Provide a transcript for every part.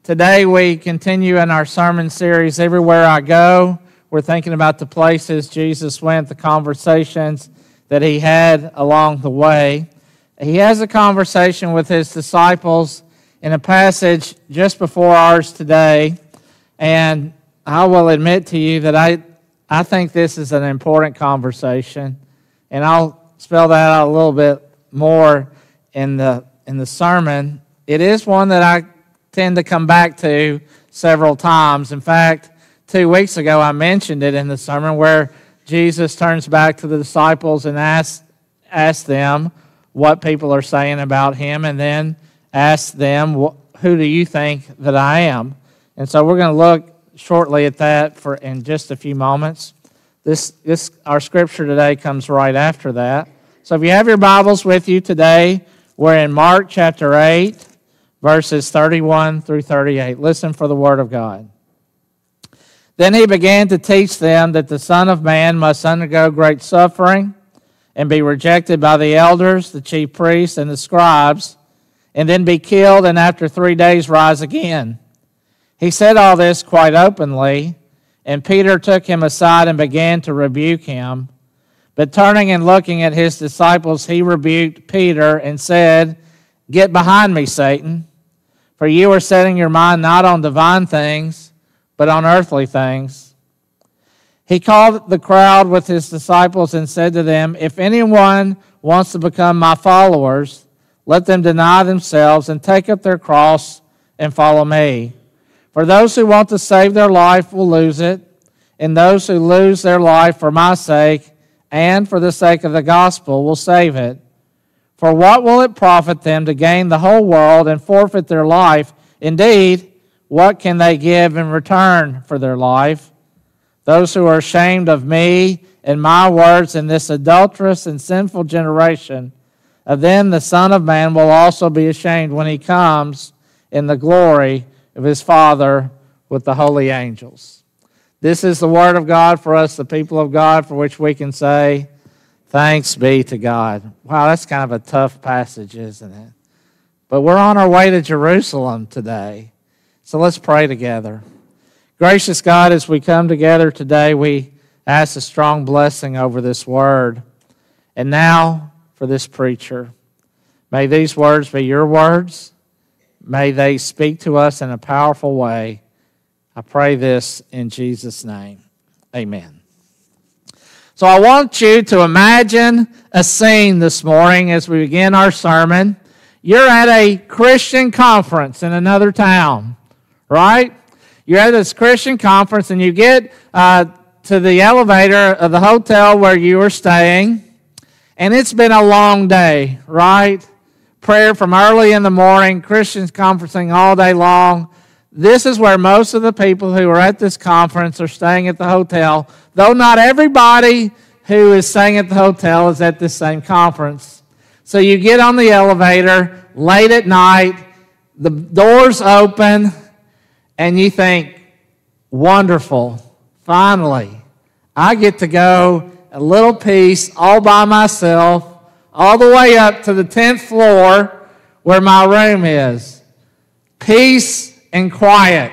Today we continue in our sermon series, Everywhere I Go. We're thinking about the places Jesus went, the conversations that he had along the way. He has a conversation with his disciples in a passage just before ours today, and I will admit to you that I think this is an important conversation, and I'll spell that out a little bit more in the sermon. It is one that I tend to come back to several times. In fact, 2 weeks ago I mentioned it in the sermon where Jesus turns back to the disciples and asks them what people are saying about him, and then asks them, who do you think that I am? And so we're going to look shortly at that in just a few moments. Our scripture today comes right after that. So if you have your Bibles with you today, we're in Mark chapter 8, verses 31 through 38. Listen for the word of God. Then he began to teach them that the Son of Man must undergo great suffering and be rejected by the elders, the chief priests, and the scribes, and then be killed, and after 3 days rise again. He said all this quite openly, and Peter took him aside and began to rebuke him. But turning and looking at his disciples, he rebuked Peter and said, "Get behind me, Satan, for you are setting your mind not on divine things, but on earthly things." He called the crowd with his disciples and said to them, "If anyone wants to become my followers, let them deny themselves and take up their cross and follow me. For those who want to save their life will lose it, and those who lose their life for my sake and for the sake of the gospel will save it. For what will it profit them to gain the whole world and forfeit their life? Indeed, what can they give in return for their life? Those who are ashamed of me and my words in this adulterous and sinful generation, of them the Son of Man will also be ashamed when he comes in the glory of his Father with the holy angels." This is the word of God for us, the people of God, for which we can say, thanks be to God. Wow, that's kind of a tough passage, isn't it? But we're on our way to Jerusalem today. So let's pray together. Gracious God, as we come together today, we ask a strong blessing over this word. And now for this preacher. May these words be your words. May they speak to us in a powerful way. I pray this in Jesus' name. Amen. So I want you to imagine a scene this morning as we begin our sermon. You're at a Christian conference in another town, right? You're at this Christian conference and you get to the elevator of the hotel where you are staying, and it's been a long day, right? Prayer from early in the morning, Christians conferencing all day long. This is where most of the people who are at this conference are staying at the hotel, though not everybody who is staying at the hotel is at this same conference. So you get on the elevator late at night, the doors open, and you think, wonderful, finally, I get to go a little piece all by myself, all the way up to the 10th floor where my room is. Peace and quiet.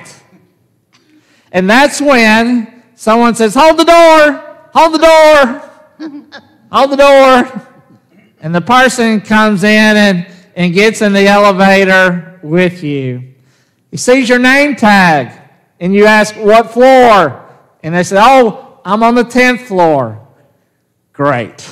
And that's when someone says, hold the door, hold the door, hold the door. And the person comes in and gets in the elevator with you. He sees your name tag, and you ask, what floor? And they say, oh, I'm on the 10th floor. Great.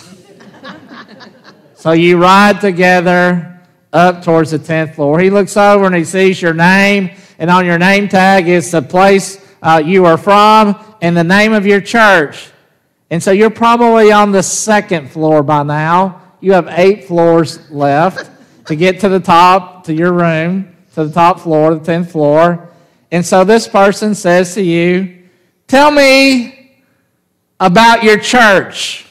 So you ride together up towards the 10th floor. He looks over and he sees your name, and on your name tag is the place you are from and the name of your church. And so you're probably on the 2nd floor by now. You have 8 floors left to get to the top, to your room, to the top floor, the 10th floor. And so this person says to you, tell me about your church.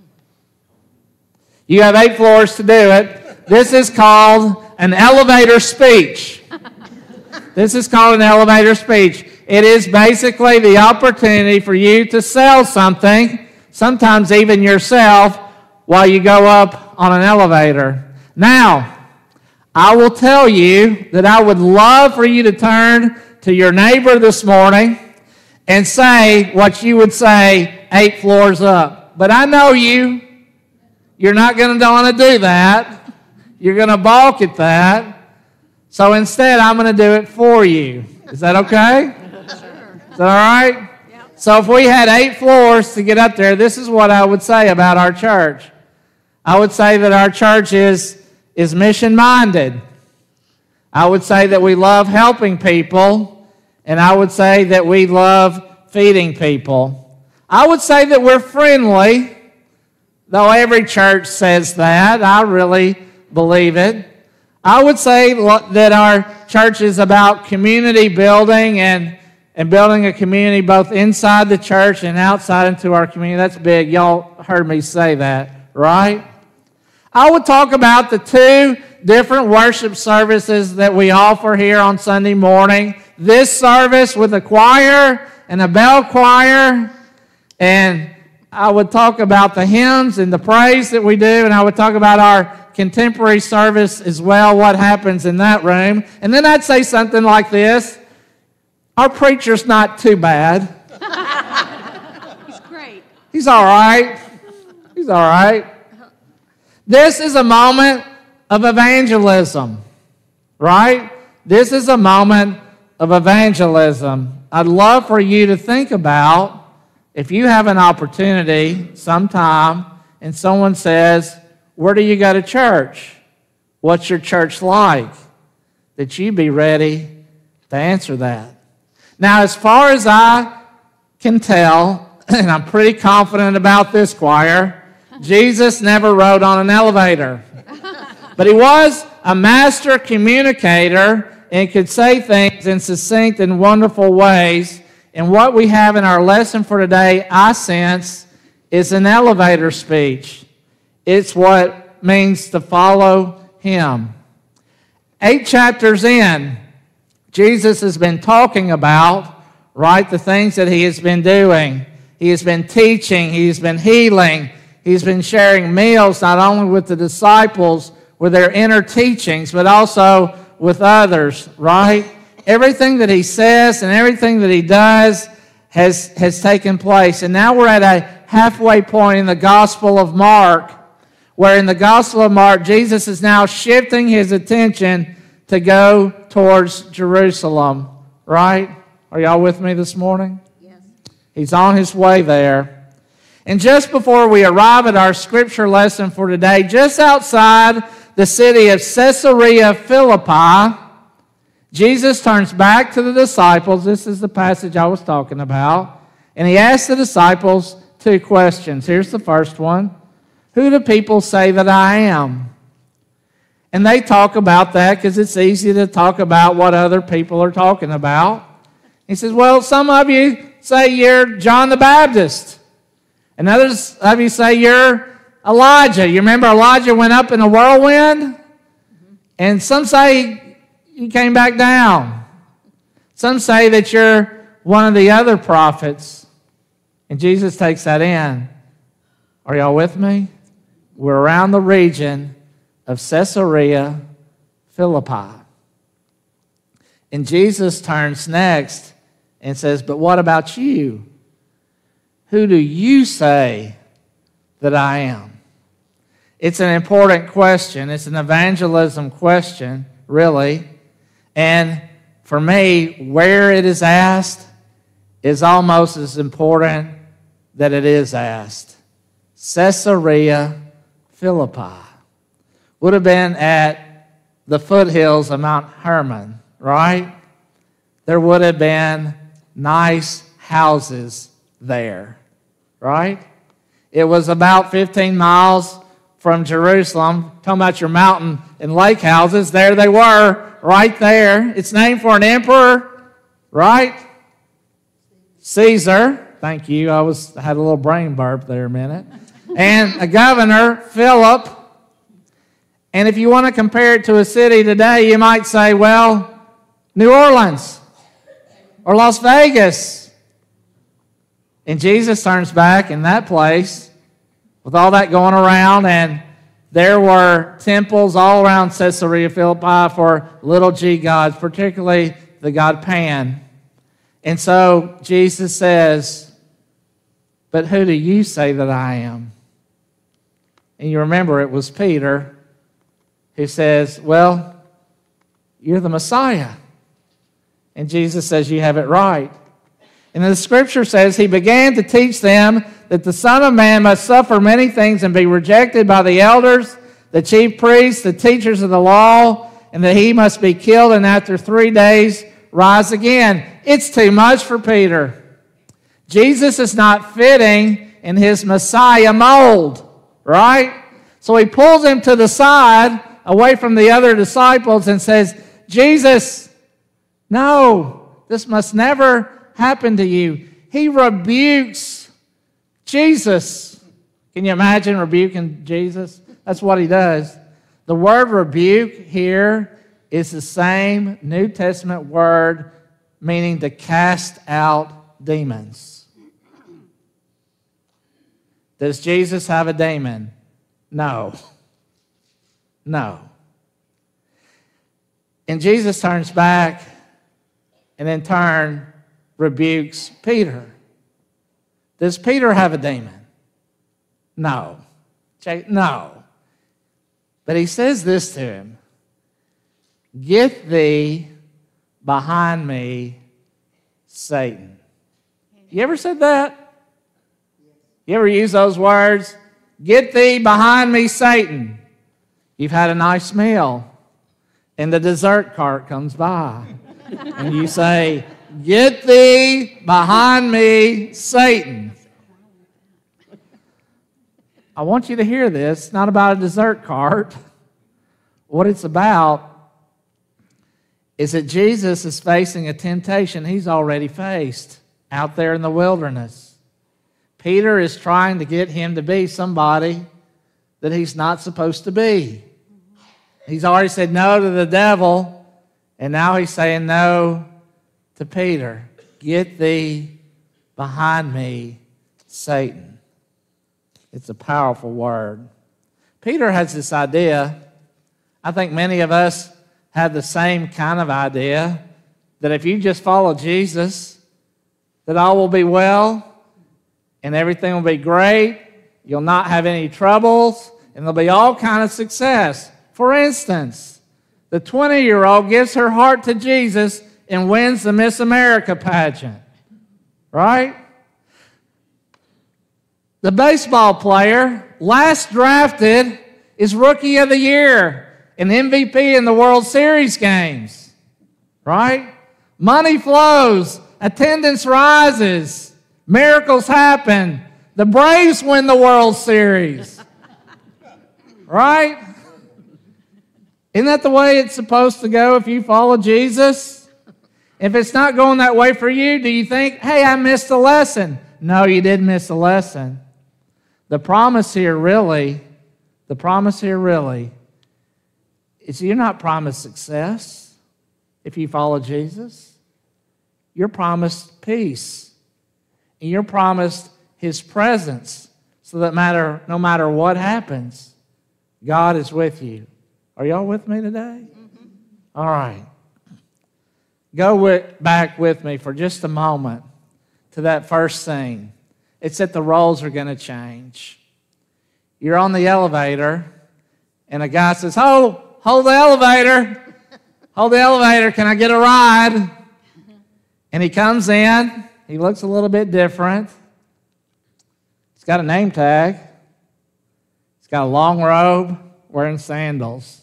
You have 8 floors to do it. This is called an elevator speech. This is called an elevator speech. It is basically the opportunity for you to sell something, sometimes even yourself, while you go up on an elevator. Now, I will tell you that I would love for you to turn to your neighbor this morning and say what you would say 8 floors up. But I know you. You're not going to want to do that. You're going to balk at that. So instead, I'm going to do it for you. Is that okay? Sure. Is that all right? Yep. So if we had 8 floors to get up there, this is what I would say about our church. I would say that our church is mission-minded. I would say that we love helping people, and I would say that we love feeding people. I would say that we're friendly, though every church says that. I really believe it. I would say that our church is about community building and building a community both inside the church and outside into our community. That's big. Y'all heard me say that, right? I would talk about the 2 different worship services that we offer here on Sunday morning. This service with a choir and a bell choir. And I would talk about the hymns and the praise that we do. And I would talk about our contemporary service as well, what happens in that room. And then I'd say something like this. Our preacher's not too bad. He's great. He's all right. He's all right. This is a moment of evangelism, right? This is a moment of evangelism. I'd love for you to think about if you have an opportunity sometime and someone says, where do you go to church? What's your church like? That you be ready to answer that. Now, as far as I can tell, and I'm pretty confident about this, choir, Jesus never rode on an elevator. But he was a master communicator and could say things in succinct and wonderful ways. And what we have in our lesson for today, I sense, is an elevator speech. It's what means to follow him. 8 chapters in, Jesus has been talking about, right, the things that he has been doing. He has been teaching. He's been healing. He's been sharing meals not only with the disciples with their inner teachings, but also with others, right? Everything that he says and everything that he does has taken place. And now we're at a halfway point in the Gospel of Mark, where in the Gospel of Mark, Jesus is now shifting his attention to go towards Jerusalem, right? Are y'all with me this morning? Yes. He's on his way there. And just before we arrive at our scripture lesson for today, just outside the city of Caesarea Philippi, Jesus turns back to the disciples. This is the passage I was talking about. And he asks the disciples 2 questions. Here's the first one. Who do people say that I am? And they talk about that because it's easy to talk about what other people are talking about. He says, well, some of you say you're John the Baptist. And others of you say you're Elijah. You remember Elijah went up in a whirlwind? And some say you came back down. Some say that you're one of the other prophets. And Jesus takes that in. Are y'all with me? We're around the region of Caesarea Philippi. And Jesus turns next and says, but what about you? Who do you say that I am? It's an important question. It's an evangelism question, really. And for me, where it is asked is almost as important that it is asked. Caesarea Philippi would have been at the foothills of Mount Hermon, right? There would have been nice houses there, right? It was about 15 miles from Jerusalem. Talking about your mountain and lake houses, there they were, right there. It's named for an emperor, right? Caesar. Thank you. I had a little brain burp there a minute. And a governor, Philip. And if you want to compare it to a city today, you might say, well, New Orleans or Las Vegas. And Jesus turns back in that place with all that going around, and there were temples all around Caesarea Philippi for little g gods, particularly the god Pan. And so Jesus says, "But who do you say that I am?" And you remember it was Peter who says, "Well, you're the Messiah." And Jesus says, "You have it right." And the scripture says, "He began to teach them that the Son of Man must suffer many things and be rejected by the elders, the chief priests, the teachers of the law, and that he must be killed and after 3 days rise again." It's too much for Peter. Jesus is not fitting in his Messiah mold, right? So he pulls him to the side, away from the other disciples, and says, "Jesus, no, this must never happen to you." He rebukes Jesus. Can you imagine rebuking Jesus? That's what he does. The word rebuke here is the same New Testament word meaning to cast out demons. Does Jesus have a demon? No. No. And Jesus turns back and in turn rebukes Peter. Does Peter have a demon? No. No. But he says this to him, "Get thee behind me, Satan." You ever said that? You ever use those words? "Get thee behind me, Satan." You've had a nice meal, and the dessert cart comes by, and you say, "Get thee behind me, Satan." I want you to hear this. It's not about a dessert cart. What it's about is that Jesus is facing a temptation he's already faced out there in the wilderness. Peter is trying to get him to be somebody that he's not supposed to be. He's already said no to the devil, and now he's saying no to Peter. "Get thee behind me, Satan." It's a powerful word. Peter has this idea. I think many of us have the same kind of idea, that if you just follow Jesus, that all will be well and everything will be great. You'll not have any troubles and there'll be all kind of success. For instance, the 20-year-old gives her heart to Jesus and wins the Miss America pageant, right? The baseball player, last drafted, is Rookie of the Year and MVP in the World Series games, right? Money flows, attendance rises, miracles happen. The Braves win the World Series, right? Isn't that the way it's supposed to go if you follow Jesus? If it's not going that way for you, do you think, "Hey, I missed a lesson"? No, you didn't miss a lesson. The promise here really is you're not promised success if you follow Jesus. You're promised peace. And you're promised His presence so that no matter what happens, God is with you. Are y'all with me today? Mm-hmm. All right. Go back with me for just a moment to that first scene. It's that the roles are going to change. You're on the elevator, and a guy says, hold the elevator. Hold the elevator. Can I get a ride? And he comes in. He looks a little bit different. He's got a name tag. He's got a long robe, wearing sandals.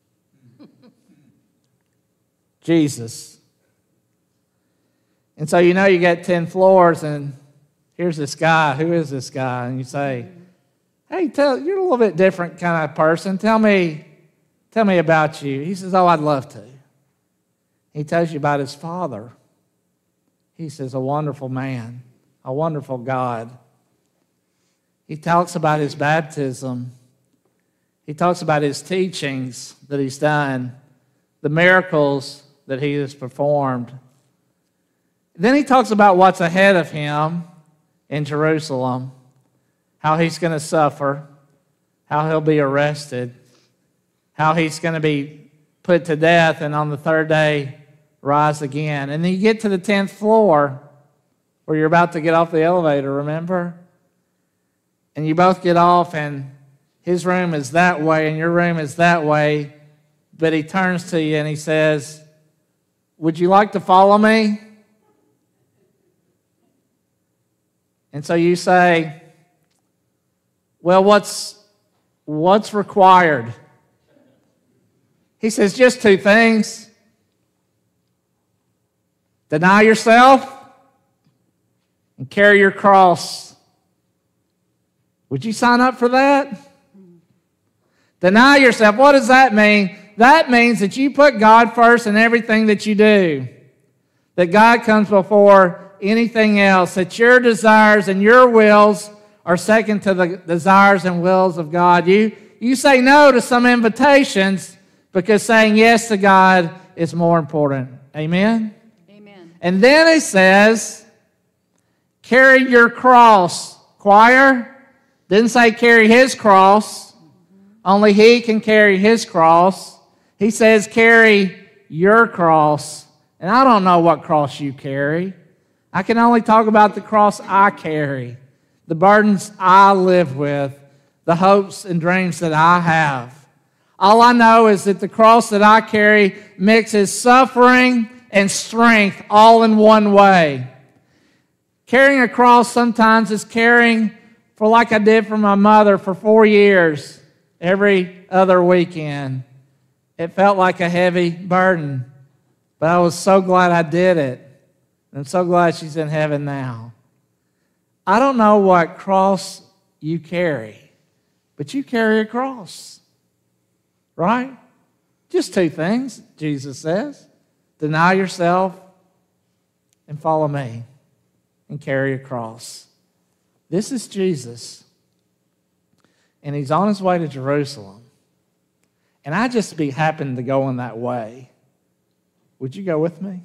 Jesus. And so you know you got 10 floors, and here's this guy. Who is this guy? And you say, hey, you're a little bit different kind of person. Tell me about you. He says, oh, I'd love to. He tells you about his father. He says, a wonderful man, a wonderful God. He talks about his baptism. He talks about his teachings that he's done, the miracles that he has performed. Then he talks about what's ahead of him in Jerusalem, how he's going to suffer, how he'll be arrested, how he's going to be put to death, and on the third day rise again. And then you get to the 10th floor where you're about to get off the elevator, remember? And you both get off, and his room is that way and your room is that way, but he turns to you and he says, "Would you like to follow me?" And so you say, "Well, what's required?" He says, "Just two things. Deny yourself and carry your cross." Would you sign up for that? Deny yourself. What does that mean? That means that you put God first in everything that you do. That God comes before anything else. That your desires and your wills are second to the desires and wills of God. You say no to some invitations because saying yes to God is more important. Amen? Amen. And then he says, carry your cross. Choir, didn't say carry his cross. Only he can carry his cross. He says carry your cross. And I don't know what cross you carry. I can only talk about the cross I carry, the burdens I live with, the hopes and dreams that I have. All I know is that the cross that I carry mixes suffering and strength all in one way. Carrying a cross sometimes is caring for, like I did for my mother for 4 years, every other weekend. It felt like a heavy burden, but I was so glad I did it. And I'm so glad she's in heaven now. I don't know what cross you carry, but you carry a cross, right? Just two things, Jesus says. Deny yourself and follow me and carry a cross. This is Jesus, and he's on his way to Jerusalem. And I just happened to go in that way. Would you go with me?